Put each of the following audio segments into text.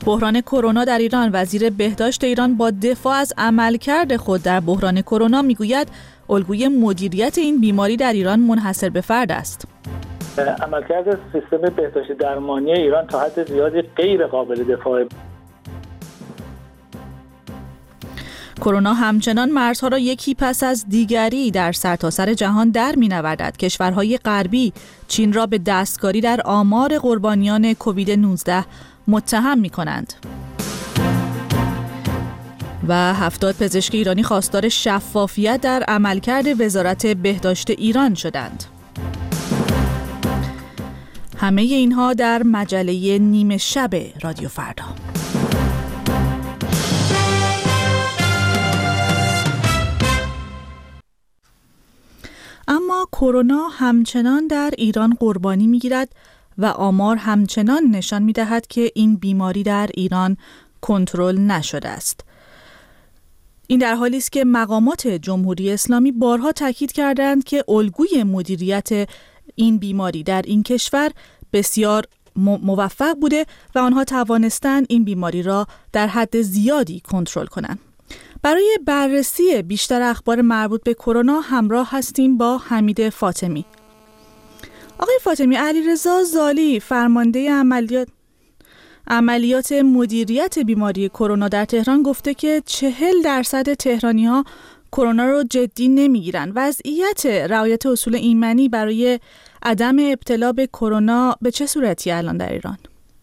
بحران کرونا در ایران. وزیر بهداشت ایران با دفاع از عملکرد خود در بحران کرونا میگوید الگوی مدیریت این بیماری در ایران منحصر به فرد است. عملکرد سیستم بهداشت درمانی ایران تا حد زیادی غیر قابل دفاع. کرونا همچنان مرزها را یکی پس از دیگری در سرتاسر جهان در می‌نوردد. کشورهای غربی چین را به دستکاری در آمار قربانیان کووید 19 متهم می‌کنند. و 70 پزشک ایرانی خواستار شفافیت در عملکرد وزارت بهداشت ایران شدند. همه اینها در مجله نیمه شب رادیو فردا. اما کرونا همچنان در ایران قربانی می‌گیرد و آمار همچنان نشان می‌دهد که این بیماری در ایران کنترل نشده است. این در حالی است که مقامات جمهوری اسلامی بارها تاکید کردند که الگوی مدیریت این بیماری در این کشور بسیار موفق بوده و آنها توانستند این بیماری را در حد زیادی کنترل کنند. برای بررسی بیشتر اخبار مربوط به کرونا همراه هستیم با حمید فاطمی. آقای فاطمی، علیرضا زالی فرمانده عملیات مدیریت بیماری کرونا در تهران گفته که 40% تهرانی‌ها کرونا رو جدی نمیگیرن. وضعیت رعایت اصول ایمنی برای عدم ابتلا به کرونا به چه صورتی الان در ایران؟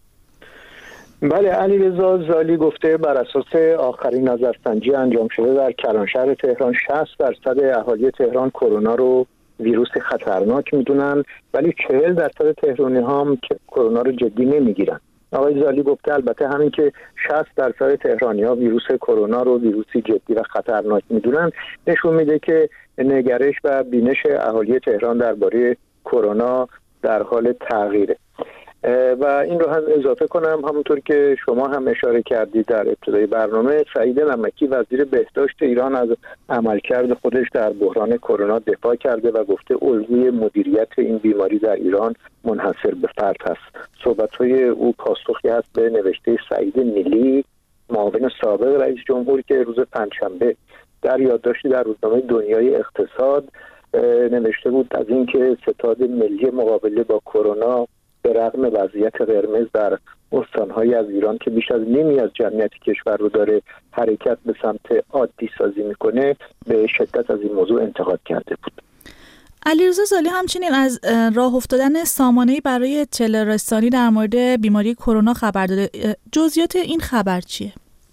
بله، علیرضا زالی گفته بر اساس آخرین نظرسنجی انجام شده در کلانشهر تهران 60% اهالی تهران کرونا رو ویروس خطرناک میدونن، ولی 40% تهرانی هم کرونا رو جدی نمیگیرن. آقای زالی گفته البته همین که 60% تهرانی ها ویروس کرونا رو ویروسی جدی و خطرناک میدونن نشون میده که نگرش و بینش اهالی تهران درباره کرونا در حال تغییره. و این رو هم اضافه کنم، همونطور که شما هم اشاره کردید در ابتدای برنامه، سعید نمکی وزیر بهداشت ایران از عملکرد خودش در بحران کرونا دفاع کرده و گفته الگوی مدیریت این بیماری در ایران منحصر به فرد است. صحبت‌های او پاسخی است به نوشته سعید نیلی، معاون سابق رئیس جمهور، که روز پنجشنبه در یادداشتی در روزنامه دنیای اقتصاد نوشته بود از اینکه ستاد ملی مقابله با کرونا به رغم وضعیت قرمز در استان‌های از ایران که بیش از نیمی از جمعیت کشور رو داره حرکت به سمت عادی سازی میکنه، به شدت از این موضوع انتقاد کرده بود. علیرضا زالی همچنین از راه افتادن سامانه‌ای برای اطلاع رسانی در مورد بیماری کرونا خبر داده. جزئیات این خبر چیه؟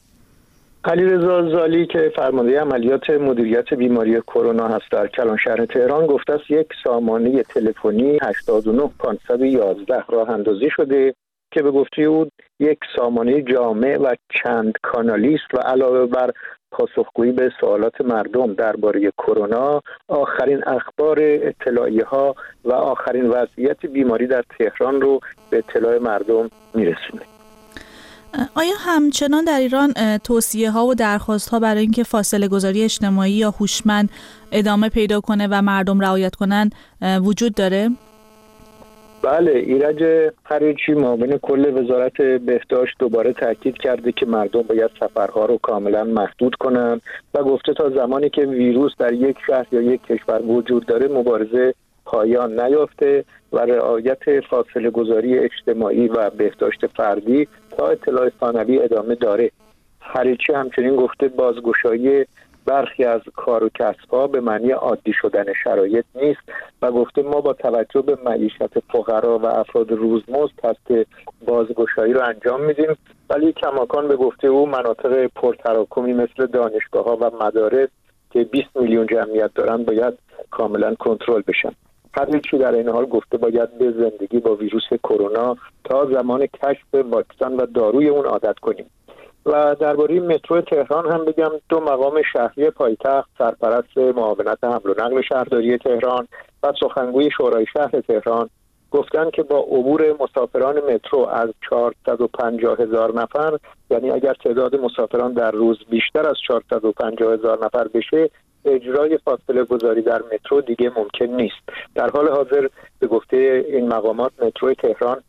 علیرضا زالی که فرمانده عملیات مدیریت بیماری کرونا هست در کلانشهر تهران گفته است یک سامانه تلفنی 89511 راه اندازی شده که به گفته او یک سامانه جامع و چند کانالی است و علاوه بر پاسخگویی به سوالات مردم درباره کرونا، آخرین اخبار اطلاعیه‌ها و آخرین وضعیت بیماری در تهران رو به اطلاع مردم میرسونه. آیا همچنان در ایران توصیه‌ها و درخواست‌ها برای اینکه فاصله گذاری اجتماعی یا هوشمند ادامه پیدا کنه و مردم رعایت کنن وجود داره؟ بله، ایرج خریچی معاون کل وزارت بهداشت دوباره تاکید کرده که مردم باید سفرها رو کاملا محدود کنن و گفته تا زمانی که ویروس در یک شهر یا یک کشور وجود داره مبارزه پایان نیافته و رعایت فاصله گذاری اجتماعی و بهداشت فردی تا اطلاع ثانوی ادامه داره. خریچی همچنین گفته بازگشایی برخی از کار و کسب‌ها به معنی عادی شدن شرایط نیست و گفته ما با توجه به معیشت فقرا و افراد روزمزد قصد بازگشایی رو انجام میدیم، ولی کماکان به گفته او مناطق پرتراکمی مثل دانشگاه‌ها و مدارس که 20 میلیون جمعیت دارن باید کاملا کنترل بشن. خریچی در این حال گفته باید به زندگی با ویروس کرونا تا زمان کشف واکسن و داروی اون عادت کنیم. و درباره مترو تهران هم بگم، دو مقام شهری پایتخت، سرپرست معاونت حمل و نقل شهرداری تهران و سخنگوی شورای شهر تهران گفتن که با عبور مسافران مترو از 450,000 نفر، یعنی اگر تعداد مسافران در روز بیشتر از 450,000 نفر بشه، اجرای فاصله گذاری در مترو دیگه ممکن نیست. در حال حاضر به گفته این مقامات مترو تهران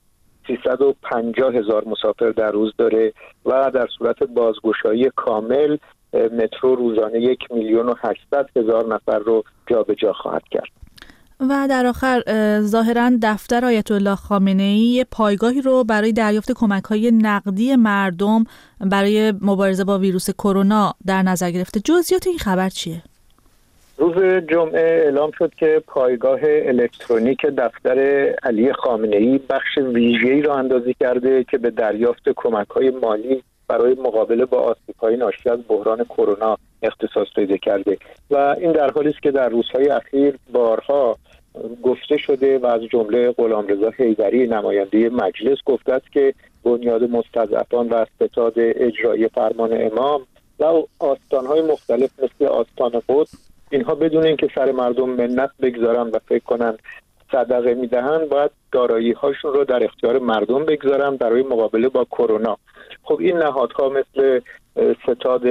350,000 مسافر در روز داره و در صورت بازگشایی کامل مترو روزانه 1,800,000 نفر رو جابجا خواهد کرد. و در آخر ظاهراً دفتر آیت الله خامنه‌ای پایگاهی رو برای دریافت کمک‌های نقدی مردم برای مبارزه با ویروس کرونا در نظر گرفته. جزئیات این خبر چیه؟ روز جمعه اعلام شد که پایگاه الکترونیک دفتر علی خامنه‌ای بخش ویژه‌ای را اندازی کرده که به دریافت کمک‌های مالی برای مقابله با آسیب‌های ناشی از بحران کرونا اختصاص پیدا کرده و این در حالی است که در روزهای اخیر بارها گفته شده و از جمله غلامرضا حیدری نماینده مجلس گفته است که بنیاد مستضعفان و ستاد اجرایی فرمان امام و آستان‌های مختلف مثل آستان قدس اینها بدون اینکه سر مردم منت بگذارن و فکر کنن صدقه میدهن باید دارایی هاشون رو در اختیار مردم بگذارن برای مقابله با کرونا. خب این نهادها مثل ستاد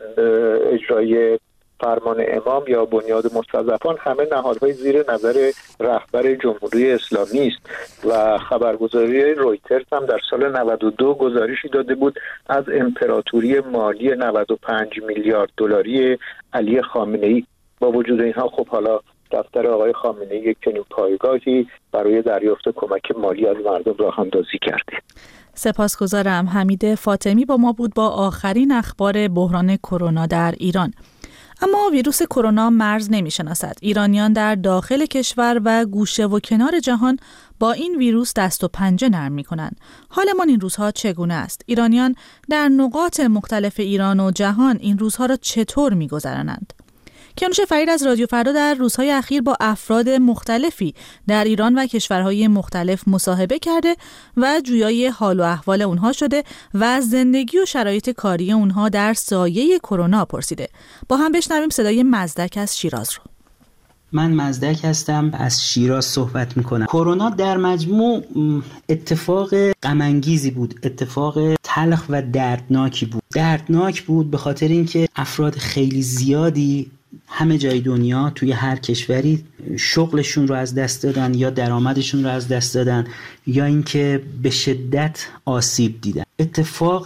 اجرایی فرمان امام یا بنیاد مستضعفان همه نهادهای زیر نظر رهبر جمهوری اسلامی است و خبرگزاری رویترز هم در سال 92 گزارشی داده بود از امپراتوری مالی 95 میلیارد دلاری علی خامنه‌ای. با وجود اینها خب حالا دفتر آقای خامنه‌ای یک چنین پایگاهی برای دریافت کمک مالی از مردم راه اندازی کرده. سپاسگزارم. حمید فاطمی با ما بود با آخرین اخبار بحران کرونا در ایران. اما ویروس کرونا مرز نمی‌شناسد. ایرانیان در داخل کشور و گوشه و کنار جهان با این ویروس دست و پنجه نرم می‌کنند. حالمان این روزها چگونه است؟ ایرانیان در نقاط مختلف ایران و جهان این روزها را چطور می‌گذرانند؟ کیانوش فرید از رادیو فردا در روزهای اخیر با افراد مختلفی در ایران و کشورهای مختلف مصاحبه کرده و جویای حال و احوال اونها شده و از زندگی و شرایط کاری اونها در سایه کرونا پرسیده. با هم بشنویم صدای مزدک از شیراز رو. من مزدک هستم، از شیراز صحبت میکنم. کرونا در مجموع اتفاق غم انگیزی بود، اتفاق تلخ و دردناکی بود. دردناک بود به خاطر اینکه افراد خیلی زیادی همه جای دنیا توی هر کشوری شغلشون رو از دست دادن یا درآمدشون رو از دست دادن یا اینکه به شدت آسیب دیدن. اتفاق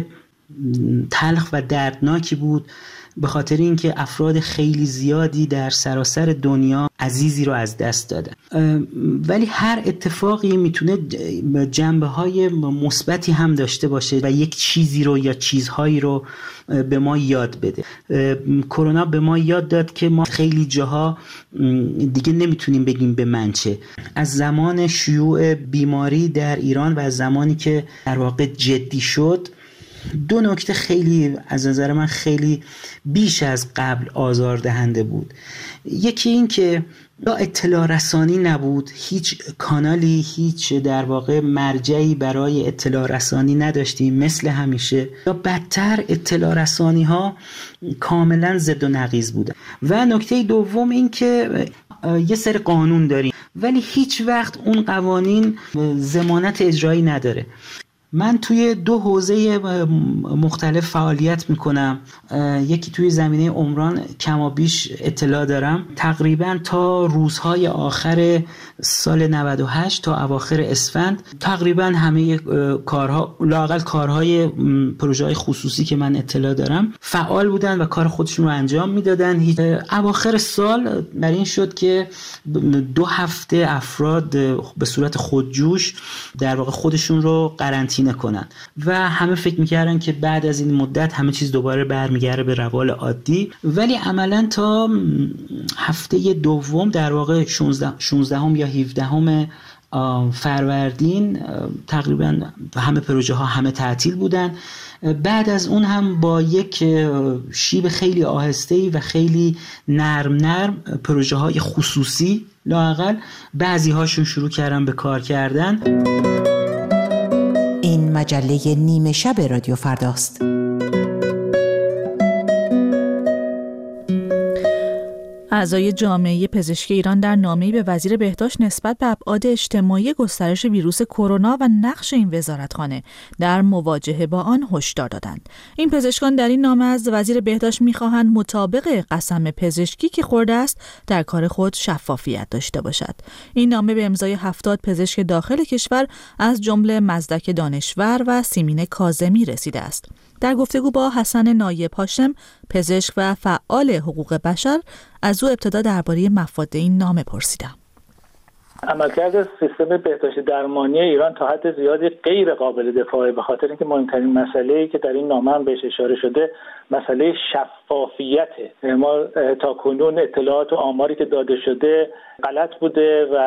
تلخ و دردناکی بود به خاطر اینکه افراد خیلی زیادی در سراسر دنیا عزیزی رو از دست دادن. ولی هر اتفاقی میتونه جنبه‌های مثبتی هم داشته باشه و یک چیزی رو یا چیزهایی رو به ما یاد بده. کرونا به ما یاد داد که ما خیلی جاها دیگه نمیتونیم بگیم به من چه. از زمان شیوع بیماری در ایران و از زمانی که در واقع جدی شد، دو نکته خیلی از نظر من خیلی بیش از قبل آزاردهنده بود. یکی این که یا اطلاع رسانی نبود، هیچ کانالی، هیچ در واقع مرجعی برای اطلاع رسانی نداشتیم مثل همیشه، یا بدتر اطلاع رسانی ها کاملا ضد و نقیض بودن. و نکته دوم این که یه سری قانون داریم ولی هیچ وقت اون قوانین ضمانت اجرایی نداره. من توی دو حوزه مختلف فعالیت میکنم. یکی توی زمینه عمران کمابیش اطلاع دارم. تقریبا تا روزهای آخر سال 98 تا اواخر اسفند تقریبا همه کارها، لااقل کارهای پروژه‌های خصوصی که من اطلاع دارم فعال بودن و کار خودشون رو انجام میدادن. اواخر سال بر این شد که 2 هفته افراد به صورت خودجوش در واقع خودشون رو قرنطینه کنن و همه فکر میکردن که بعد از این مدت همه چیز دوباره برمیگره به روال عادی. ولی عملا تا هفته دوم در واقع 16 یا 17 فروردین تقریبا همه پروژه ها همه تعطیل بودن. بعد از اون هم با یک شیب خیلی آهسته‌ای و خیلی نرم پروژه های خصوصی لااقل بعضی هاشون شروع کردن به کار کردن. این مجله نیمه شب رادیو فرداست. اعضای جامعه پزشکی ایران در نامه‌ای به وزیر بهداشت نسبت به ابعاد اجتماعی گسترش ویروس کرونا و نقش این وزارتخانه در مواجهه با آن هشدار دادند. این پزشکان در این نامه از وزیر بهداشت می‌خواهند مطابق قسم پزشکی که خورده است در کار خود شفافیت داشته باشد. این نامه به امضای 70 پزشک داخل کشور از جمله مزدک دانشور و سیمین کاظمی رسیده است. در گفتگو با حسن نایب هاشم، پزشک و فعال حقوق بشر، از او ابتدا درباره مفاد این نامه پرسیدم. عملکرد سیستم بهداشت درمانی ایران تا حد زیادی غیر قابل دفاعه، به خاطر اینکه مهمترین مسئله‌ای که در این نامه هم بهش اشاره شده مسئله شفافیته. ما تا کنون اطلاعات و آماری که داده شده غلط بوده و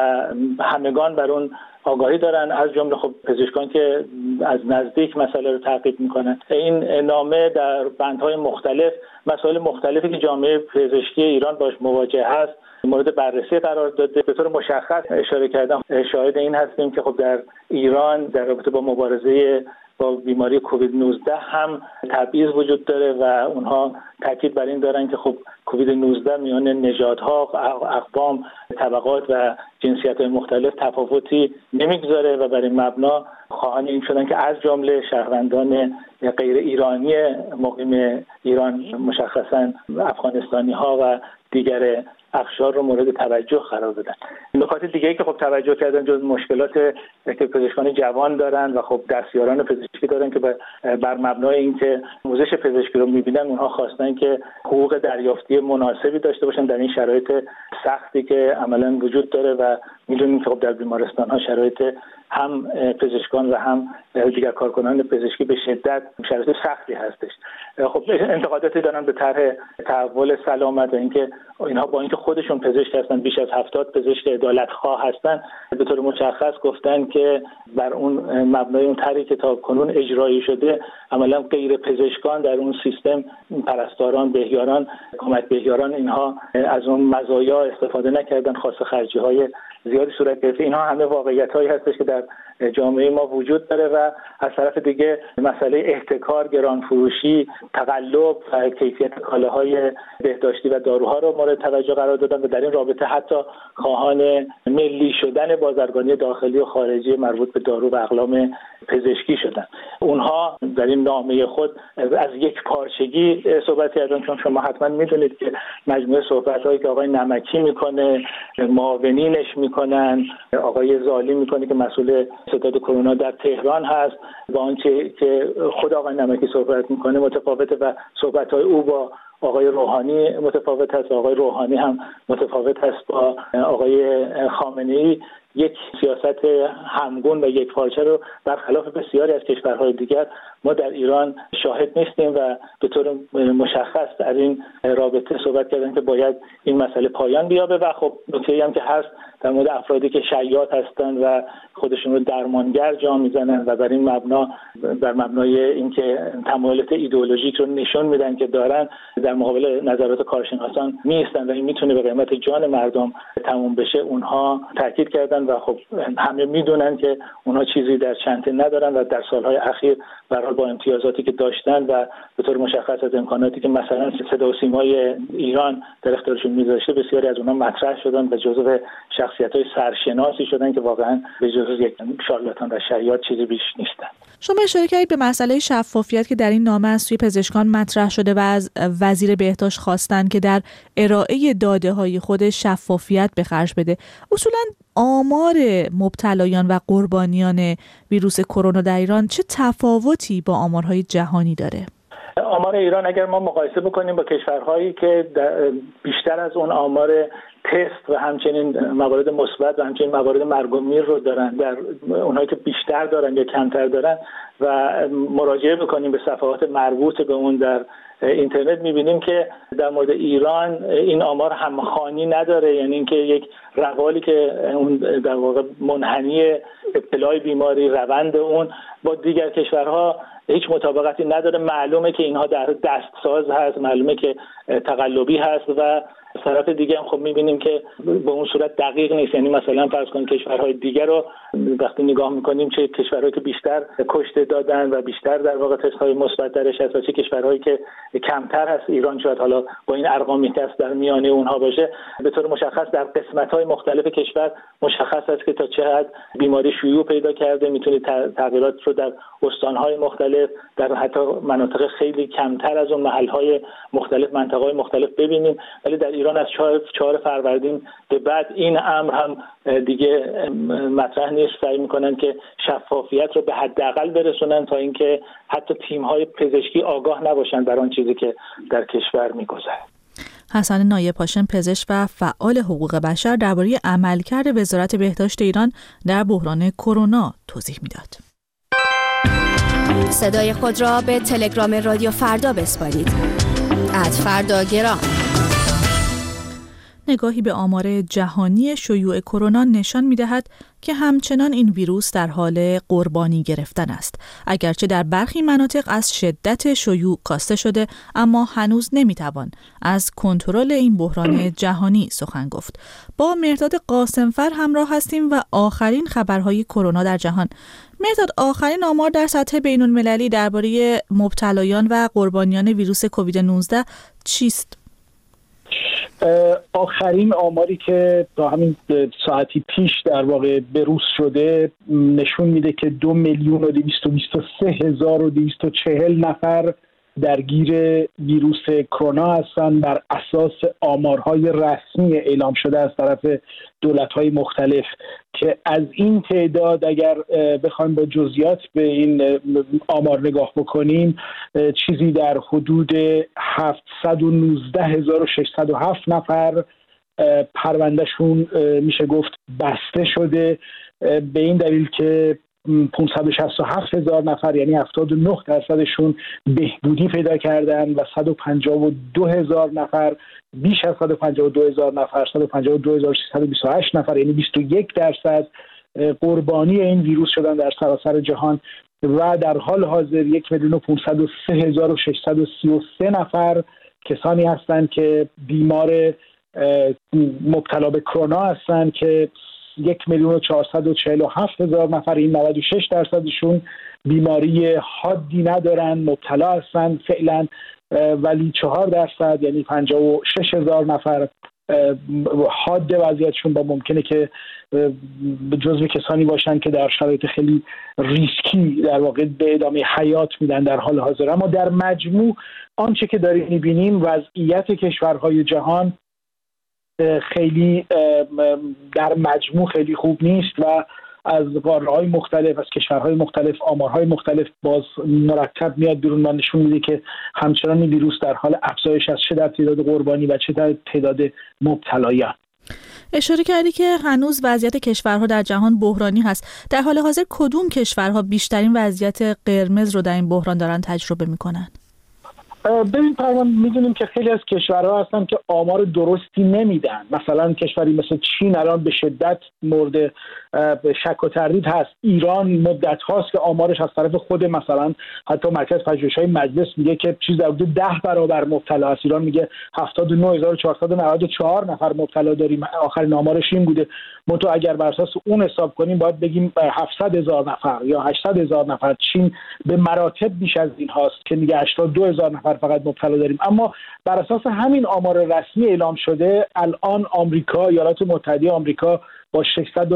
همگان بر اون آگاهی دارن، از جمله خب پزشکان که از نزدیک مسئله رو تعقیب میکنن. این نامه در بندهای مختلف مسائل مختلفی که جامعه پزشکی ایران باش مواجه هست مورد بررسی قرار داده. به طور مشخص اشاره کردم شاهد این هستیم که خب در ایران در رابطه با مبارزه با بیماری کووید 19 هم تبعیض وجود داره و اونها تاکید بر این دارن که خب کووید 19 میان نژادها، اقوام، طبقات و جنسیت‌های مختلف تفاوتی نمیگذاره و بر این مبنا خواهان این شدن که از جمله شهروندان غیر ایرانی مقیم ایران، مشخصاً افغانستانی‌ها و دیگر اقشار رو مورد توجه قرار بدن. نکات دیگه‌ای که خب توجه کردن جز مشکلات که پزشکان جوان دارن و خب دستیاران پزشکی دارن که بر مبنای اینکه آموزش پزشکی رو می‌بینن اونها خواستن که حقوق دریافتی مناسبی داشته باشن در این شرایط سختی که عملاً وجود داره و می‌دونیم که خب در بیمارستان‌ها شرایط هم پزشکان و هم دیگر کارکنان پزشکی به شدت شرایط سختی هستش. خب انتقاداتی دارن به طرح تحول سلامت و اینکه اینها با اینکه خودشون پزشک هستن، بیش از 70 پزشک عدالتخواه هستن، به طور مشخص گفتن که بر اون مبنای اون طرحی که تا کنون اجرایی شده عملا غیر پزشکان در اون سیستم، پرستاران، بهیاران، کمک بهیاران، اینها از اون مزایا استفاده نکردن، خاصه خرجی‌های زیادی صورت گرفته. اینها همه واقعیت‌هایی هستش که در جامعه ما وجود داره و از طرف دیگه مسئله احتکار، گرانفروشی، تقلب و کیفیت کالاهای بهداشتی و داروها رو مورد توجه قرار دادن و در این رابطه حتی خواهان ملی شدن بازرگانی داخلی و خارجی مربوط به دارو و اقلام پزشکی شدن. اونها در این نامه خود از یک پارچگی صحبت کردن، چون شما حتما میدونید که مجموعه صحبت‌هایی که آقای نمکی میکنه، معاونینش میکنن، آقای زالی میکنه که مسئول ستاد کرونا در تهران هست، با آنچه که خود آقای نمکی صحبت میکنه متفاوته و صحبت‌های او با آقای روحانی متفاوت است. آقای روحانی هم متفاوت است با آقای خامنه‌ای. یک سیاست همگون و یک پارچه رو برخلاف بسیاری از کشورهای دیگر ما در ایران شاهد نیستیم و به طور مشخص در این رابطه صحبت کردن که باید این مسئله پایان بیابه و خب نکته‌ای هم که هست در مورد افرادی که شیاد هستن و خودشون رو درمانگر جا میزنن و بر این مبنا بر مبنای اینکه تمایلات ایدئولوژیک رو نشون میدن که دارن در مقابل نظرات کارشناسان میستن و این میتونه به قیمت جان مردم تموم بشه، اونها تاکید کردن و خب همه میدونن که اونها چیزی در چنته ندارن و در سالهای اخیر به هر حال با امتیازاتی که داشتن و به طور مشخص از امکاناتی که مثلا صدا و سیمای ایران در اختیارشون میذاشته بسیاری از اونها مطرح شدن و جزو شخصیت‌های سرشناسی شدن که واقعا به جز یک شارلاتان و شیاد چیزی بیش نیستن. شما اشاره کردید به مسئله شفافیت که در این نامه از سوی پزشکان مطرح شده و از وزیر بهداشت خواستن که در ارائه داده‌های خود شفافیت به خرج بده. اصولاً آمار مبتلایان و قربانیان ویروس کرونا در ایران چه تفاوتی با آمارهای جهانی داره؟ آمار ایران اگر ما مقایسه بکنیم با کشورهایی که بیشتر از اون آمار تست و همچنین موارد مثبت و همچنین موارد مرگ و میر رو دارن، در اونهایی که بیشتر دارن یا کمتر دارن و مراجعه بکنیم به صفحات مربوط به اون در اینترنت، می‌بینیم که در مورد ایران این آمار همخوانی نداره، یعنی اینکه یک روالی که اون در واقع منحنی ابتلای بیماری، روند اون با دیگر کشورها هیچ مطابقتی نداره. معلومه که اینها در دستساز هست، معلومه که تقلبی هست و از طرف دیگه هم خب می‌بینیم که به اون صورت دقیق نیست. یعنی مثلا فرض کنید کشورهای دیگر رو وقتی نگاه می‌کنیم چه کشورهایی که بیشتر کشته دادن و بیشتر در واقع تست‌های مثبت درش هست و چه کشورهایی که کمتر هست. ایران شاید حالا با این ارقامی که در میانه اونها باشه. به طور مشخص در قسمت‌های مختلف کشور مشخص است که تا چه حد بیماری شیوع پیدا کرده. می‌تونید تغییرات رو در استان‌های مختلف، در حتی مناطق خیلی کمتر از اون محل‌های مختلف، مناطق‌های مختلف ببینیم. ولی در ایران از 4 فروردین به بعد این امر هم دیگه مطرح نیست. سعی می‌کنن که شفافیت رو به حداقل برسونن تا اینکه حتی تیم‌های پزشکی آگاه نباشن بر آن چیزی که در کشور می‌گذره. حسن نایب هاشم، پزشک و فعال حقوق بشر، درباره عملکرد وزارت بهداشت ایران در بحران کرونا توضیح میداد. صدای خود را به تلگرام رادیو فردا بسپارید. @فرداگرام. نگاهی به آمار جهانی شیوع کرونا نشان می‌دهد که همچنان این ویروس در حال قربانی گرفتن است. اگرچه در برخی مناطق از شدت شیوع کاسته شده، اما هنوز نمی‌توان از کنترل این بحران جهانی سخن گفت. با مهرداد قاسمفر همراه هستیم و آخرین خبرهای کرونا در جهان. مهرداد، آخرین آمار در سطح بین‌المللی درباره مبتلایان و قربانیان ویروس کووید 19 چیست؟ آخرین آماری که تا همین ساعتی پیش در واقع بروز شده نشون میده که 2,223,240 نفر درگیر ویروس کرونا هستند بر اساس آمارهای رسمی اعلام شده از طرف دولت‌های مختلف، که از این تعداد اگر بخوایم با جزئیات به این آمار نگاه بکنیم چیزی در حدود 719,607 نفر پروندهشون میشه گفت بسته شده، به این دلیل که 567,000 نفر یعنی 79% بهبودی پیدا کردن و 152,000 نفر، بیش از 152,000 نفر، 152,628 نفر یعنی 21% قربانی این ویروس شدن در سراسر جهان و در حال حاضر 1,503,633 نفر کسانی هستند که بیمار مبتلا به کرونا هستند که 1,447,000 نفر، این 96%شون بیماری حادی ندارن، مبتلا هستن فعلا، ولی 4% یعنی 56,000 نفر حاد وضعیتشون با ممکنه که جزو کسانی باشن که در شرایط خیلی ریسکی در واقع به ادامه حیات میدن در حال حاضر. اما در مجموع آنچه که داریم میبینیم وضعیت کشورهای جهان خیلی در مجموع خیلی خوب نیست و از قاره‌های مختلف، از کشورهای مختلف، آمارهای مختلف باز مرتب میاد بیرون و نشون میده که همچنان این ویروس در حال افزایش است، چه در تعداد قربانی و چه در تعداد مبتلایان. اشاره کردی که هنوز وضعیت کشورها در جهان بحرانی هست. در حال حاضر کدوم کشورها بیشترین وضعیت قرمز رو در این بحران دارن تجربه میکنن؟ ببین پروان، میدونیم که خیلی از کشورها هستن که آمار درستی نمیدن. مثلا کشوری مثل چین الان به شدت مورد شک و تردید هست. ایران مدت هاست که آمارش از طرف خود مثلا حتی مرکز پژوهش‌های مجلس میگه که چیز در حدود 10 برابر مبتلا است. ایران میگه 79,494 نفر مبتلا داریم، آخرین آمارش این بوده. منتها اگر بر اساس اون حساب کنیم باید بگیم 700,000 نفر یا 800,000 نفر. چین به مراتب بیش از این هاست که میگه 82,000 نفر فقط مبتلا داریم. اما بر اساس همین آمار رسمی اعلام شده الان آمریکا، ایالات متحده آمریکا با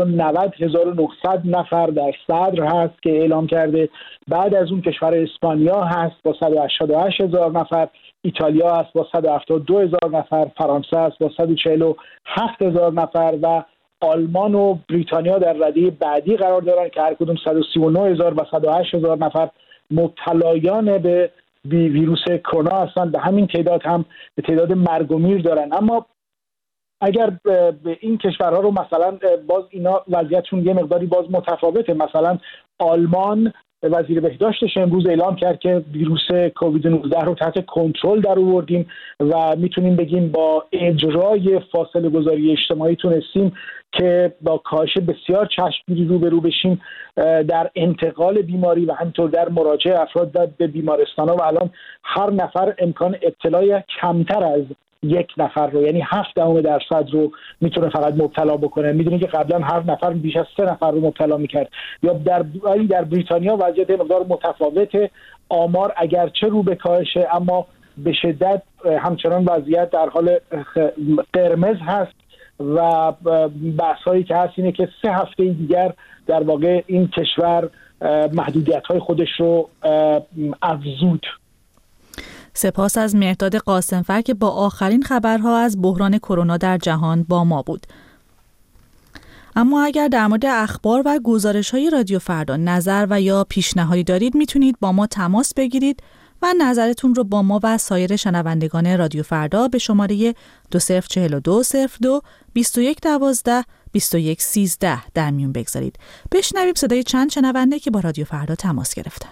690,900 نفر در صدر هست که اعلام کرده. بعد از اون کشور اسپانیا هست با 188,000 نفر، ایتالیا هست با 172,000 نفر، فرانسه هست با 147,000 نفر و آلمان و بریتانیا در رده بعدی قرار دارن که هر کدوم 139,000 و 108,000 نفر مبتلایان به ویروس کرونا هستند. به همین تعداد هم به تعداد مرگ و میر دارن. اما اگر به این کشورها رو مثلا باز اینا وضعیتشون یه مقداری باز متفاوته. مثلا آلمان وزیر بهداشتش امروز اعلام کرد که ویروس کووید 19 رو تحت کنترل در آوردیم و میتونیم بگیم با اجرای فاصله گذاری اجتماعی تونستیم که با کاهش بسیار چشمگیری روبرو بشیم در انتقال بیماری و همینطور در مراجعه افراد به بیمارستان‌ها و الان هر نفر امکان ابتلا کمتر از یک نفر رو، یعنی 0.7% رو میتونه فقط مبتلا بکنه. میدونید که قبلا هر نفر بیش از 3 نفر رو مبتلا میکرد. یا در بریتانیا وضعیت مقدار متفاوته. آمار اگرچه رو به کاهشه اما به شدت همچنان وضعیت در حال قرمز هست و بحثایی که هست اینه که 3 هفته دیگر در واقع این کشور محدودیت‌های خودش رو افزود. سپاس از مهرداد قاسمفر که با آخرین خبرها از بحران کرونا در جهان با ما بود. اما اگر در مورد اخبار و گزارش‌های رادیو فردا نظر و یا پیشنهادی دارید میتونید با ما تماس بگیرید و نظرتون رو با ما و سایر شنوندگان رادیو فردا به شماره 204202 2112 2113 در میون بگذارید. بشنویم صدای چند شنونده که با رادیو فردا تماس گرفتن.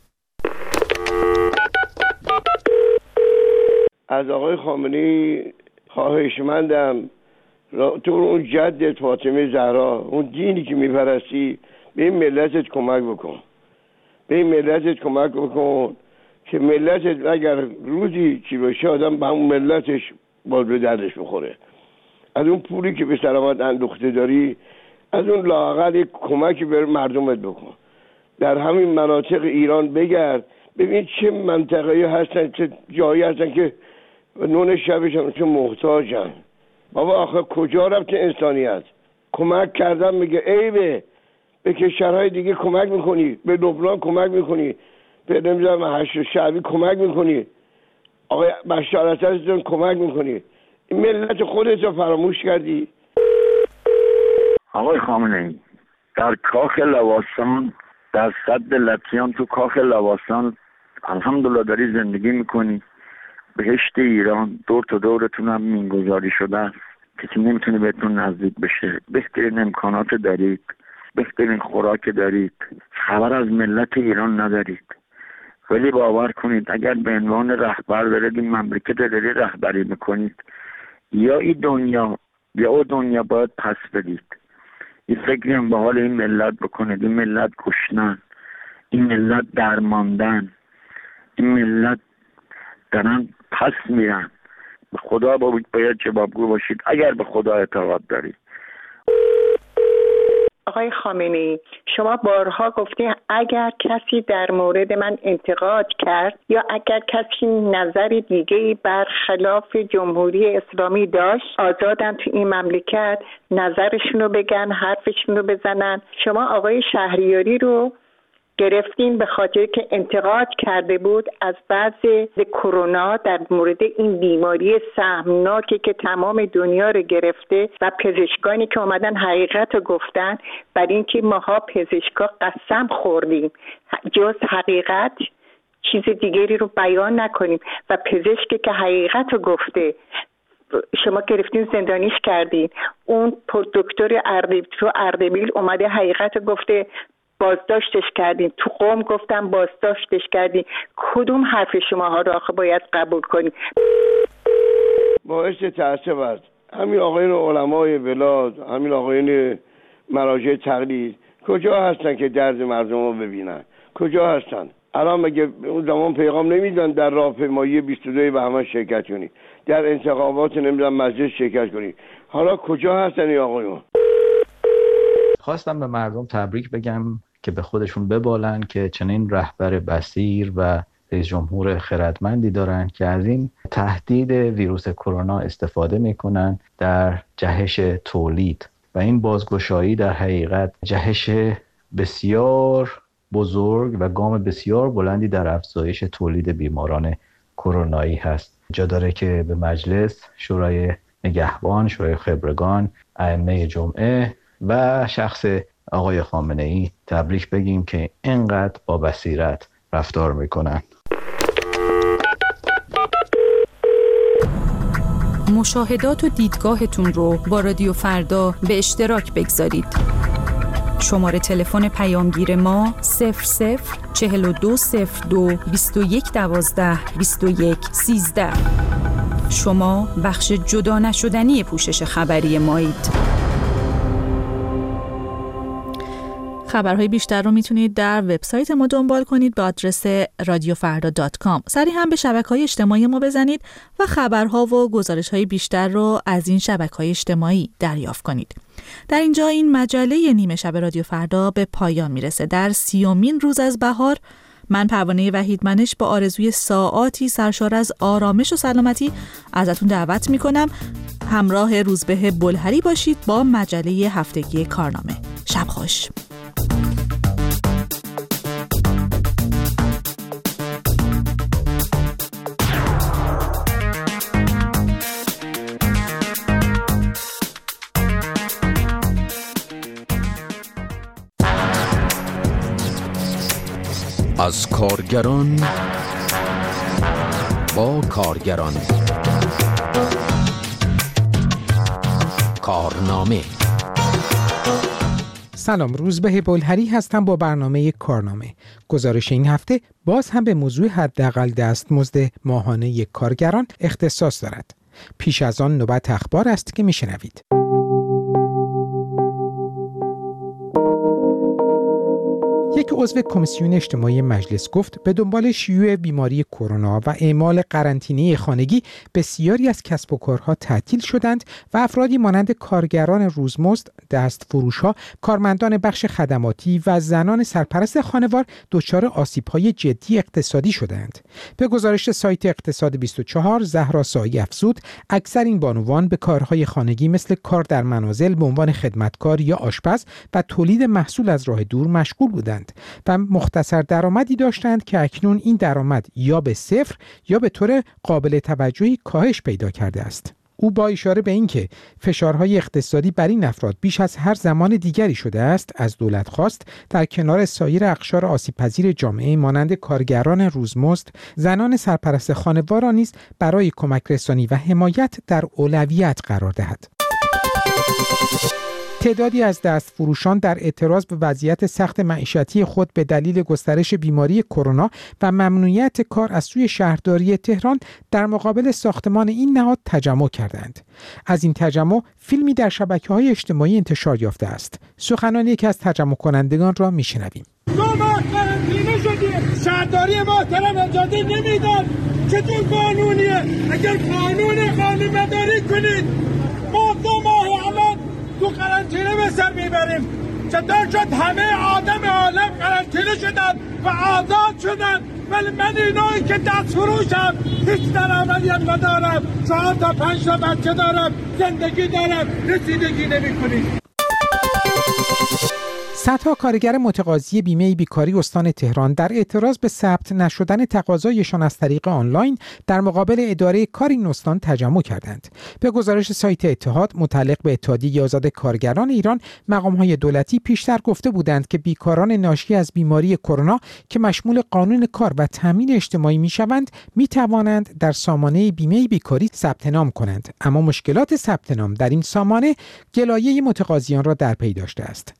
از آقای خامنه‌ای خواهشمندم تو اون جدت فاطمه زهرا، اون دینی که میپرستی، به این ملتت کمک بکن. به این ملتت کمک بکن که ملتت اگر روزی چی بشه آدم به همون ملتش باز به دردش بخوره. از اون پولی که به سلامت اندوخته داری، از اون لااقل یک کمکی به مردمت بکن. در همین مناطق ایران بگرد، ببین چه منطقه‌ای هستن، چه جایی هستن که نون شبشون چه محتاجن. بابا آخه کجا رفت انسانیت؟ کمک کردن میگه عیبه. به کشورهای دیگه کمک میکنی، به لبنان کمک میکنی، به نمیدونم حشد شعبی کمک میکنی، آقای بشار اسدتون کمک میکنی. این ملت خودت رو فراموش کردی. آقای خامنه‌ای در کاخ لواسان، در سد لطیان تو کاخ لواسان الحمدلله داری زندگی میکنی. بهشت ایران دور تا دورتون هم مینگذاری شده است، کسی نمیتونه بهتون نزدیک بشه. بهترین امکانات دارید، بهترین خوراک دارید، خبر از ملت ایران ندارید. ولی باور کنید اگر به عنوان رهبر دارید این مملکت داری رهبری میکنید، یا این دنیا یا او دنیا باید پس بدید. یه فکری هم به حال این ملت بکنید. این ملت گشنن، این ملت درماندن، این ملت دارن پس میرن. به خدا باید جوابگو باشید اگر به خدا اعتقاد دارید. آقای خامنه‌ای شما بارها گفتین اگر کسی در مورد من انتقاد کرد یا اگر کسی نظر دیگه‌ای برخلاف جمهوری اسلامی داشت، آزادن تو این مملکت نظرشون رو بگن، حرفشون رو بزنن. شما آقای شهریاری رو گرفتین به خاطر که انتقاد کرده بود از بعض کرونا در مورد این بیماری سهمناکی که تمام دنیا رو گرفته و پزشکانی که اومدن حقیقت رو گفتن، بر اینکه ماها پزشکا قسم خوردیم جز حقیقت چیز دیگری رو بیان نکنیم و پزشکی که حقیقت رو گفته شما گرفتین زندانیش کردین. اون دکتر اردبیل اومده حقیقت رو گفته بازداشتش کردین. تو قم گفتم بازداشتش کردین. کدوم حرف شماها رو آخه باید قبول کنیم؟ باعث تأسف است همین آقایون علمای بلاد، همین آقایون مراجع تقلید کجا هستن که درد مردم رو ببینن؟ کجا هستن؟ الان مگه اون زمان پیغام نمیدن در راهپیمایی 22 بهمن شرکت کنی، در انتخابات نمیدونم مجلس شرکت کنی؟ حالا کجا هستن این آقایون؟ خواستم به مردم تبریک بگم که به خودشون ببالن که چنین رهبر بصیر و رئیس جمهور خردمندی دارن که از این تهدید ویروس کرونا استفاده میکنن در جهش تولید و این بازگشایی در حقیقت جهش بسیار بزرگ و گام بسیار بلندی در افزایش تولید بیماران کرونایی هست. جا داره که به مجلس، شورای نگهبان، شورای خبرگان، ائمه جمعه و شخص آقای خامنه‌ای تبریک بگیم که اینقدر با بصیرت رفتار میکنن. مشاهدات و دیدگاهتون رو با رادیو فردا به اشتراک بگذارید. شماره تلفن پیامگیر ما 004202 2112 2113. شما بخش جدا نشدنی پوشش خبری مایید. خبرهای بیشتر رو میتونید در وبسایت ما دنبال کنید به آدرس radiofarda.com. سریع هم به شبکه‌های اجتماعی ما بزنید و خبرها و گزارش‌های بیشتر رو از این شبکه‌های اجتماعی دریافت کنید. در اینجا این مجله نیمه شب رادیو فردا به پایان میرسه. در 30مین روز از بهار من پروانه وحیدمنش با آرزوی ساعاتی سرشار از آرامش و سلامتی ازتون دعوت میکنم همراه روزبه بلهری باشید با مجله هفتگی کارنامه. شب خوش. از کارگران با کارگران. کارنامه. سلام، روزبه بلهری هستم با برنامه کارنامه. گزارش این هفته باز هم به موضوع حداقل دستمزد ماهانه کارگران اختصاص دارد. پیش از آن نوبت اخبار است که میشنوید. یک عضو کمیسیون اجتماعی مجلس گفت به دنبال شیوع بیماری کرونا و اعمال قرنطینه خانگی بسیاری از کسب و کارها تعطیل شدند و افرادی مانند کارگران روزمزد، دستفروش‌ها، کارمندان بخش خدماتی و زنان سرپرست خانوار دچار آسیب‌های جدی اقتصادی شدند. به گزارش سایت اقتصاد 24 زهرا سایی افزود اکثر این بانوان به کارهای خانگی مثل کار در منازل به عنوان خدمتکار یا آشپز و تولید محصول از راه دور مشغول بودند و مختصر درآمدی داشتند که اکنون این درآمد یا به صفر یا به طور قابل توجهی کاهش پیدا کرده است. او با اشاره به اینکه فشارهای اقتصادی بر این افراد بیش از هر زمان دیگری شده است، از دولت خواست در کنار سایر اقشار آسیب‌پذیر جامعه مانند کارگران روزمزد، زنان سرپرست خانوار را نیز برای کمک رسانی و حمایت در اولویت قرار دهد. تعدادی از دستفروشان در اعتراض به وضعیت سخت معیشتی خود به دلیل گسترش بیماری کرونا و ممنوعیت کار از سوی شهرداری تهران در مقابل ساختمان این نهاد تجمع کردند. از این تجمع فیلمی در شبکه‌های اجتماعی انتشار یافته است. سخنان یکی از تجمع کنندگان را میشنویم. دو ماه قرنطینه شدیم، شهرداری محترم اجازه نمیدن. چطور قانونیه؟ اگر قانون مداری کنید ما 2 ماه الان تو قرنطینه به سر میبریم. چطور شد همه آدم عالم قرنطینه شدن و آزاد شدن، ولی من اینایی که دست فروشم هیچ درآمدی هم ندارم، 4 تا 5 تا بچه دارم، زندگی دارم، رسیدگی نمی‌کنید. صدها کارگر متقاضی بیمه بیکاری استان تهران در اعتراض به ثبت نشدن تقاضایشان از طریق آنلاین در مقابل اداره کار این استان تجمع کردند. به گزارش سایت اتحاد متعلق به اتحادیه آزاد کارگران ایران، مقام‌های دولتی پیشتر گفته بودند که بیکاران ناشی از بیماری کرونا که مشمول قانون کار و تامین اجتماعی می‌شوند، می‌توانند در سامانه بیمه بیکاری ثبت نام کنند، اما مشکلات ثبت نام در این سامانه گلایه متقاضیان را در پی داشته است.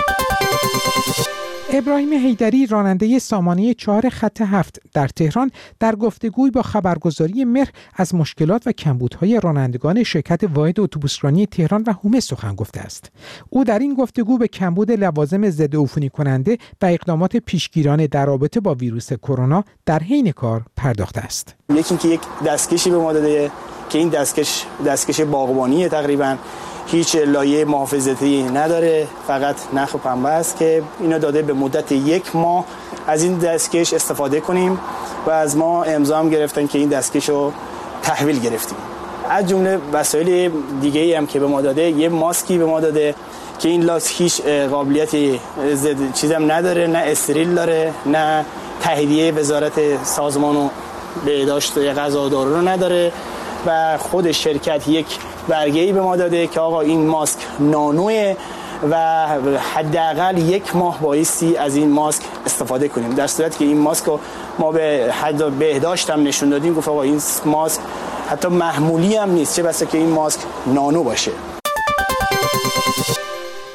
ابراهیم حیدری، راننده سامانه 4 خط 7 در تهران، در گفتگوی با خبرگزاری مهر از مشکلات و کمبودهای رانندگان شرکت واحد اتوبوسرانی تهران و هومه سخن گفته است. او در این گفتگو به کمبود لوازم ضد عفونی کننده و اقدامات پیشگیرانه در رابطه با ویروس کرونا در حین کار پرداخته است. یکی که یک دستکشی به ما داده که این دستکش باغبانیه، تقریباً هیچ لایه محافظتی نداره، فقط نخ و پنبه است که اینا داده به مدت 1 ماه از این دستکش استفاده کنیم و از ما امضا هم گرفتن که این دستکش رو تحویل گرفتیم. از جمله وسایل دیگه‌ای هم که به ما داده، یه ماسکی به ما داده که این ماسک هیچ قابلیتی چیزم نداره، نه استریل داره، نه تاییدیه وزارت سازمان و بهداشت غذا و دارو رو نداره و خود شرکت یک برگه‌ای به ما داده که آقا این ماسک نانوه و حداقل 1 ماه بایستی از این ماسک استفاده کنیم. در صورتی که این ماسک رو ما به حد بهداشت هم نشون دادیم، گفت آقا این ماسک حتی محمولی هم نیست، چه بسا که این ماسک نانو باشه.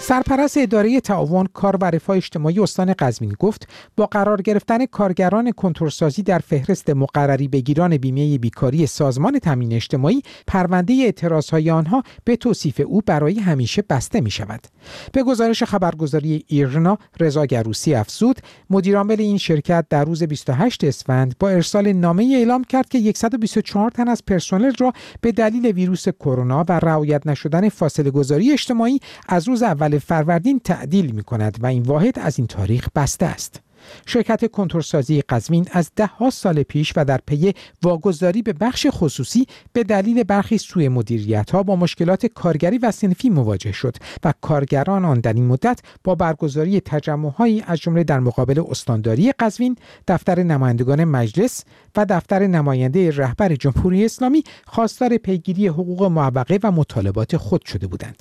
سرپرست اداره تعاون کار و رفاه اجتماعی استان قزوین گفت با قرار گرفتن کارگران کنترلسازی در فهرست مقرری بگیران بیمه بیکاری سازمان تامین اجتماعی، پرونده اعتراضهای آنها به توصیف او برای همیشه بسته می شود. به گزارش خبرگزاری ایرنا، رضا گروسی افزود مدیرعامل این شرکت در روز 28 اسفند با ارسال نامه اعلام کرد که 124 تن از پرسنل را به دلیل ویروس کرونا و رعایت نشدن فاصله گذاری اجتماعی از روز اول فروردین تعدیل می کند و این واحد از این تاریخ بسته است. شرکت کنترلسازی قزوین از 10 سال پیش و در پی واگذاری به بخش خصوصی به دلیل برخی سوء مدیریت‌ها با مشکلات کارگری و صنفی مواجه شد و کارگران آن در این مدت با برگزاری تجمع‌هایی از جمله در مقابل استانداری قزوین، دفتر نمایندگان مجلس و دفتر نماینده رهبر جمهوری اسلامی خواستار پیگیری حقوق معوقه و مطالبات خود شده بودند.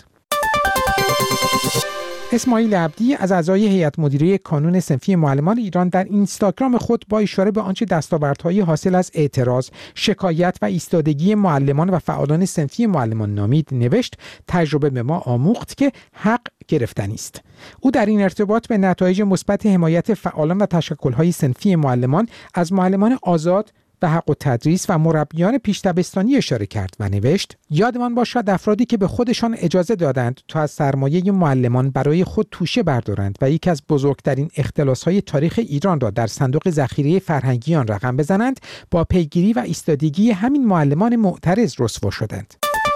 اسماعیل عبدی از اعضای هیئت مدیره کانون صنفی معلمان ایران در اینستاگرام خود با اشاره به آنچه دستاوردهای حاصل از اعتراض، شکایت و ایستادگی معلمان و فعالان صنفی معلمان نامید نوشت: تجربه به ما آموخت که حق گرفتنی است. او در این ارتباط به نتایج مثبت حمایت فعالان و تشکل‌های صنفی معلمان از معلمان آزاد به حق و تدریس و مربیان پیش دبستانی اشاره کرد و نوشت: یادمان باشد افرادی که به خودشان اجازه دادند تا از سرمایه معلمان برای خود توشه بردارند و یکی از بزرگترین اختلاس‌های تاریخ ایران را در صندوق ذخیره فرهنگیان رقم بزنند، با پیگیری و ایستادگی همین معلمان معترض رسوا شدند.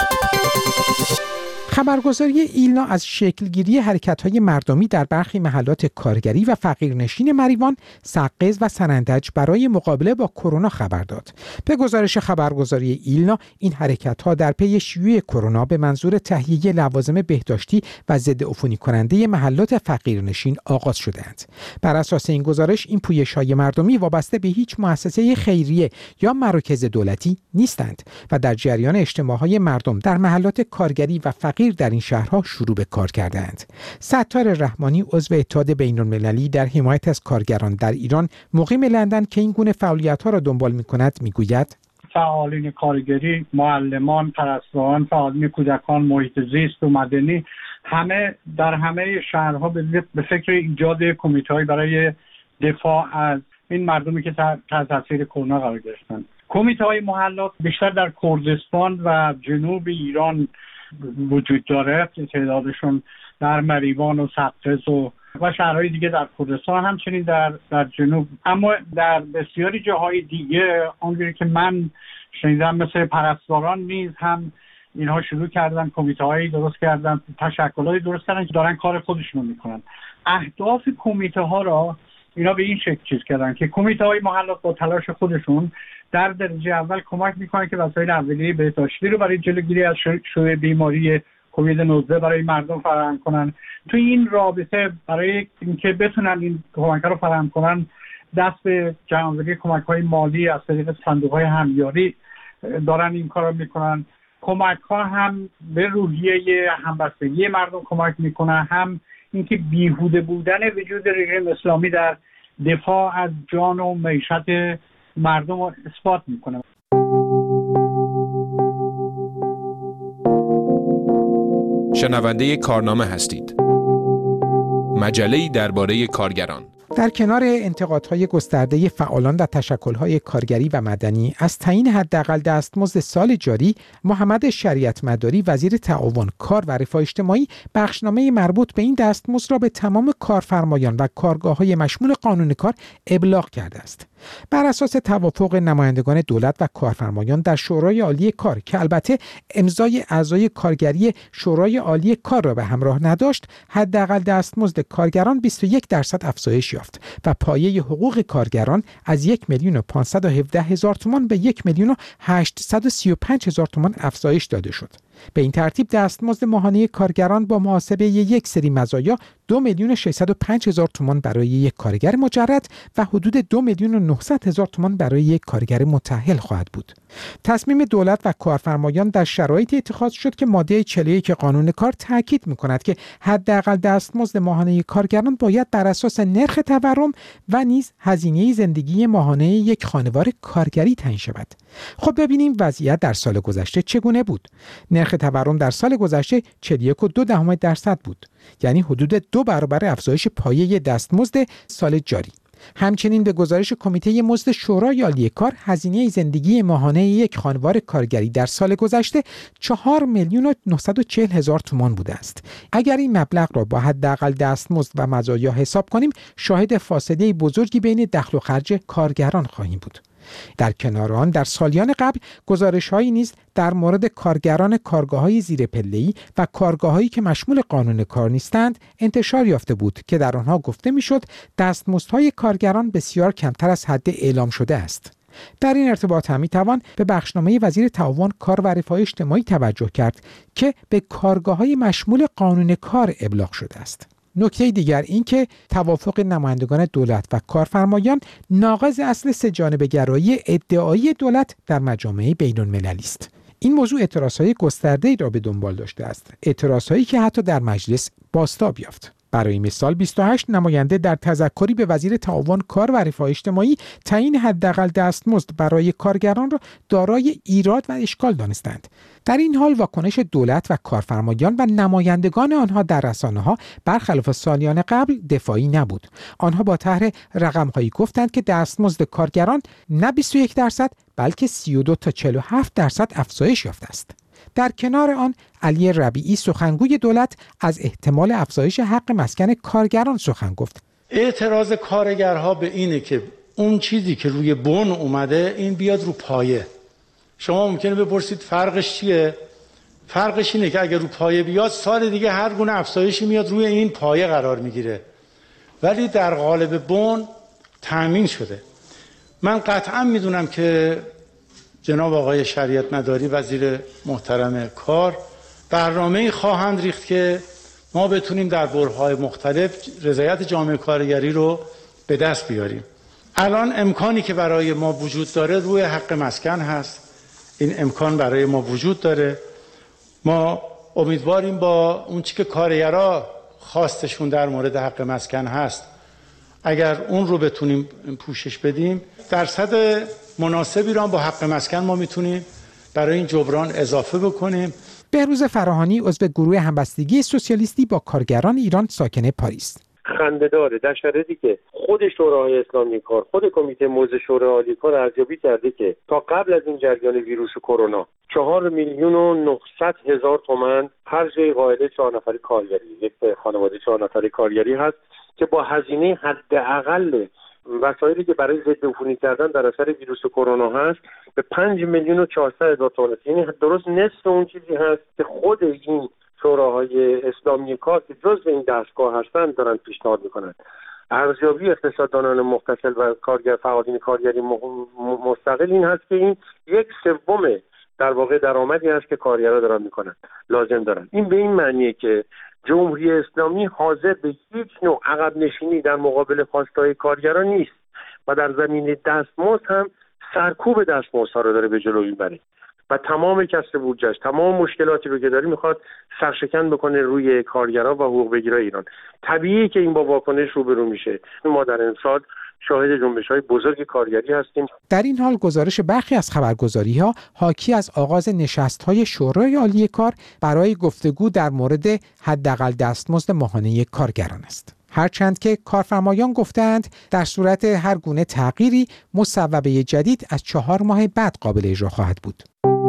خبرگزاری ایلنا از شکلگیری حرکت‌های مردمی در برخی محلات کارگری و فقیرنشین مریوان، سقز و سنندج برای مقابله با کرونا خبر داد. به گزارش خبرگزاری ایلنا، این حرکت‌ها در پی شیوع کرونا به منظور تهیه لوازم بهداشتی و ضد عفونی کننده محلات فقیرنشین آغاز شده‌اند. بر اساس این گزارش، این پویش‌های مردمی وابسته به هیچ مؤسسه خیریه یا مراکز دولتی نیستند و در جریان اجتماع‌های مردم در محلات کارگری و فقیر در این شهرها شروع به کار کردند. ستار رحمانی، عضو اتحاد بین‌المللی در حمایت از کارگران در ایران، مقیم لندن که این گونه فعالیت‌ها را دنبال می‌کند، می‌گوید: فعالین کارگری، معلمان، پرستاران، فعالین کودکان، محیط زیست و مدنی همه در همه شهرها به فکر ایجاد کمیته‌ای برای دفاع از این مردمی که تحت تاثیر کرونا قرار گرفتند. کمیته‌های محلات بیشتر در کردستان و جنوب ایران وجود داره، تعدادشون در مریوان و سقز و شهرهای دیگه در کردستان، همچنین در جنوب. اما در بسیاری جاهای دیگه اونجوری که من شنیدم مثل پرستاران نیز هم اینها شروع کردن، کمیته‌هایی درست کردن، تشکل‌هایی درست کردن که دارن کار خودشون میکنن. اهداف کمیته‌ها را اینا به این شکل چیز کردن که کمیته‌های محلات با تلاش خودشون در درجه اول کمک میکنن که وسایل اولیه بهداشتی رو برای جلوگیری از شیوع بیماری کووید 19 برای مردم فراهم کنن. تو این رابطه برای اینکه بتونن این کمک‌ها رو فراهم کنن، دست به جمع‌آوری کمک‌های مالی از طریق صندوق‌های همیاری دارن این کارو میکنن. کمک‌ها هم به روحیه همبستگی مردم کمک میکنن، هم اینکه بیهوده بودن وجود رژیم اسلامی در دفاع از جان و معیشت مردم رو اثبات میکنه. شنونده کارنامه هستید. مجله‌ای درباره کارگران. در کنار انتقادهای گسترده فعالان و تشکل‌های کارگری و مدنی از تعیین حداقل دستمزد سال جاری، محمد شریعت مداری وزیر تعاون، کار و رفاه اجتماعی بخشنامه مربوط به این دستمزد را به تمام کارفرمایان و کارگاه‌های مشمول قانون کار ابلاغ کرده است. بر اساس توافق نمایندگان دولت و کارفرمایان در شورای عالی کار که البته امضای اعضای کارگری شورای عالی کار را به همراه نداشت، حداقل دستمزد کارگران 21% افزایش یافت و پایه حقوق کارگران از 1,517,000 تومان به 1,835,000 تومان افزایش داده شد. به این ترتیب دستمزد ماهانه کارگران با محاسبه یک سری مزایا 2,605,000 تومان برای یک کارگر مجرد و حدود 2,900,000 تومان برای یک کارگر متأهل خواهد بود. تصمیم دولت و کارفرمایان در شرایطی اتخاذ شد که ماده 41 قانون کار تاکید می‌کند که حداقل دستمزد ماهانه کارگران باید بر اساس نرخ تورم و نیز هزینه زندگی ماهانه یک خانوار کارگری تعیین شود. خب ببینیم وضعیت در سال گذشته چگونه بود. نرخ نرخ تورم در سال گذشته 41.2% بود، یعنی حدود 2 برابر افزایش پایه دستمزد سال جاری. همچنین به گزارش کمیته مزد شورای عالی کار، هزینه زندگی ماهانه یک خانوار کارگری در سال گذشته 4,940,000 تومان بوده است. اگر این مبلغ را با حداقل دستمزد و مزایا حساب کنیم، شاهد فاصله بزرگی بین دخل و خرج کارگران خواهیم بود. در کنار آن در سالیان قبل گزارش‌هایی نیز در مورد کارگران کارگاه‌های زیر پله‌ای و کارگاه‌هایی که مشمول قانون کار نیستند انتشار یافته بود که در آنها گفته می‌شد دستمزدهای کارگران بسیار کمتر از حد اعلام شده است. در این ارتباط هم می‌توان به بخشنامه وزیر تعاون کار و رفاه اجتماعی توجه کرد که به کارگاه‌های مشمول قانون کار ابلاغ شده است. نکته دیگر این که توافق نمایندگان دولت و کارفرمایان ناقض اصل سه‌جانبه گرایی ادعایی دولت در مجامع بین‌المللی است. این موضوع اعتراضهای گسترده‌ای را به دنبال داشته است، اعتراضهایی که حتی در مجلس بازتاب یافت. برای مثال 28 نماینده در تذکری به وزیر تعاون کار و رفاه اجتماعی تعیین حداقل دستمزد برای کارگران را دارای ایراد و اشکال دانستند. در این حال واکنش دولت و کارفرمایان و نمایندگان آنها در رسانه‌ها برخلاف سالیان قبل دفاعی نبود. آنها با طرح رقم‌هایی گفتند که دستمزد کارگران نه 21% بلکه 32 تا 47% افزایش یافته است. در کنار آن علی ربیعی سخنگوی دولت از احتمال افزایش حق مسکن کارگران سخن گفت. اعتراض کارگرها به اینه که اون چیزی که روی بن اومده این بیاد رو پایه. شما ممکنه بپرسید فرقش چیه؟ فرقش اینه که اگر رو پایه بیاد سال دیگه هر گونه افزایشی میاد روی این پایه قرار میگیره، ولی در قالب بن تامین شده. من قطعا میدونم که جناب آقای شریعت مداری وزیر محترم کار برنامه‌ای خواهند ریخت که ما بتونیم در برهه‌های مختلف رضایت جامعه کارگری رو به دست بیاریم. الان امکانی که برای ما وجود داره روی حق مسکن هست. این امکان برای ما وجود داره. ما امیدواریم با اون چی که کارگرها خواستشون در مورد حق مسکن هست، اگر اون رو بتونیم پوشش بدیم، درصد مناسبی را با حق مسکن ما میتونیم برای این جبران اضافه بکنیم. بهروز فراهانی عضو گروه همبستگی سوسیالیستی با کارگران ایران ساکن پاریس: خنده‌داره در شرایطی که خود شورای اسلامی کار، خود کمیته مزد شورای عالی کار ارزیابی کرده که تا قبل از این جریان ویروس کرونا 4,900,000 تومان خرج قاعده 4 نفری کارگری، یک خانواده 4 نفری کارگری هست که با هزینه حداقل وسایلی که برای ضد عفونی کردن در اثر ویروس کرونا هست به 5,400,000 تومان، یعنی درست نصف اون چیزی هست که خود این شوراهای اسلامی کار که جزء این دستگاه هستند دارن پیشنهاد میکنند. ارزیابی اقتصاددانان متصل و فعالین کارگری مستقل این هست که این 1/3 در واقع درآمدی هست که کارگرها دارن میکنن لازم دارن. این به این معنیه که جمهوری اسلامی حاضر به هیچ نوع عقب نشینی در مقابل خواستهای کارگران نیست و در زمینه دستمزد هم سرکوب دستمزدها رو داره به جلو میبره و تمام کسر بودجه‌اش، تمام مشکلاتی رو که داره میخواد سرشکن بکنه روی کارگران و حقوق بگیرای ایران. طبیعیه که این با واکنش روبرو میشه. ما در امسال شاهد جنبش‌های بزرگ کارگری هستیم. در این حال گزارش برخی از خبرگزاری‌ها حاکی از آغاز نشست‌های شورای عالی کار برای گفتگو در مورد حداقل دستمزد ماهانه کارگران است. هرچند که کارفرمایان گفتند در صورت هر گونه تغییری مصوبه جدید از 4 ماه بعد قابل اجرا خواهد بود.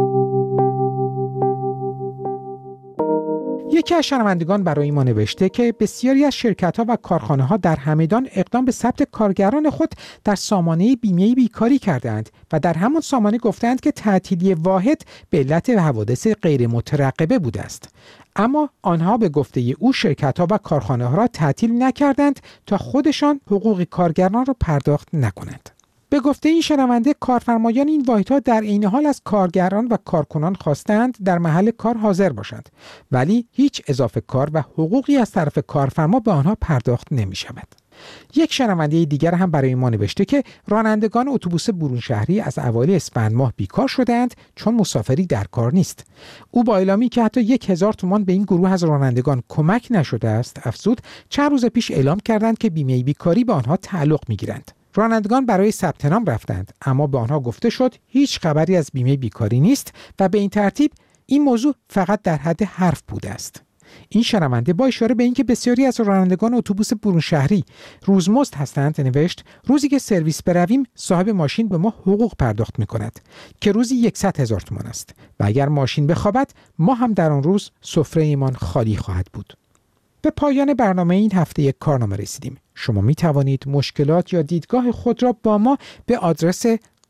یکی از شنوندگان برای ما نوشته که بسیاری از شرکت‌ها و کارخانه‌ها در همدان اقدام به ثبت کارگران خود در سامانه بیمه بیکاری کردند و در همان سامانه گفتند که تعطیلی واحد به علت حوادث غیر مترقبه بوده است. اما آنها به گفته او شرکت‌ها و کارخانه‌ها را تعطیل نکردند تا خودشان حقوق کارگران را پرداخت نکنند. به گفته این شنونده کارفرمایان این واحدها در عین حال از کارگران و کارکنان خواستند در محل کار حاضر باشند، ولی هیچ اضافه کار و حقوقی از طرف کارفرما به آنها پرداخت نمی شود. یک شنونده دیگر هم برای ما نوشته که رانندگان اتوبوس برون شهری از اوایل اسفند ماه بیکار شدند چون مسافری در کار نیست. او با اعلامی که حتی 1,000 تومان به این گروه از رانندگان کمک نشده است افزود چند روز پیش اعلام کردند که بیمه بیکاری به آنها تعلق می‌گیرند. رانندگان برای ثبت نام رفتند اما به آنها گفته شد هیچ خبری از بیمه بیکاری نیست و به این ترتیب این موضوع فقط در حد حرف بوده است. این شنونده با اشاره به اینکه بسیاری از رانندگان اتوبوس برون شهری روزمزد هستند نوشت: روزی که سرویس برویم صاحب ماشین به ما حقوق پرداخت می‌کند که روزی 100,000 تومان است و اگر ماشین بخوابد ما هم در آن روز سفره ایمان خالی خواهد بود. به پایان برنامه این هفته یک کارنامه رسیدیم. شما می توانید مشکلات یا دیدگاه خود را با ما به آدرس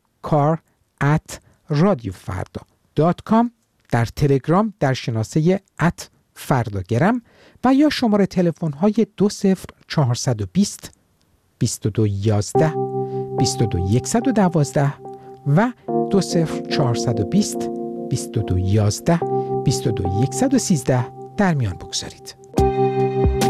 kar@radiofarda.com در تلگرام در شناسه @فرداگرم و یا شماره تلفن‌های 20420 2211 22112 و 20420 2211 22113 در میان بگذارید.